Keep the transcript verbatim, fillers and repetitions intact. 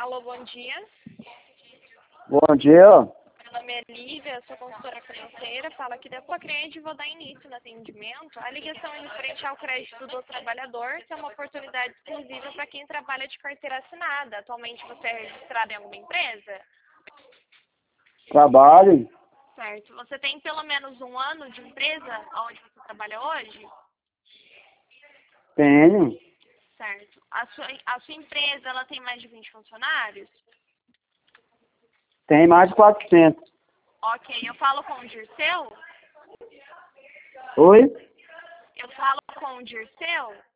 Alô, bom dia. Bom dia. Meu nome é Lívia, eu sou consultora financeira, falo aqui da Procred e vou dar início no atendimento. A ligação é referente ao crédito do trabalhador, que é uma oportunidade exclusiva para quem trabalha de carteira assinada. Atualmente você é registrado em alguma empresa? Trabalho? Certo. Você tem pelo menos um ano de empresa onde você trabalha hoje? Tenho. Certo. A sua, a sua empresa, ela tem mais de vinte funcionários? Tem mais de quatrocentos. Ok. Eu falo com o Dirceu? Oi? Eu falo com o Dirceu?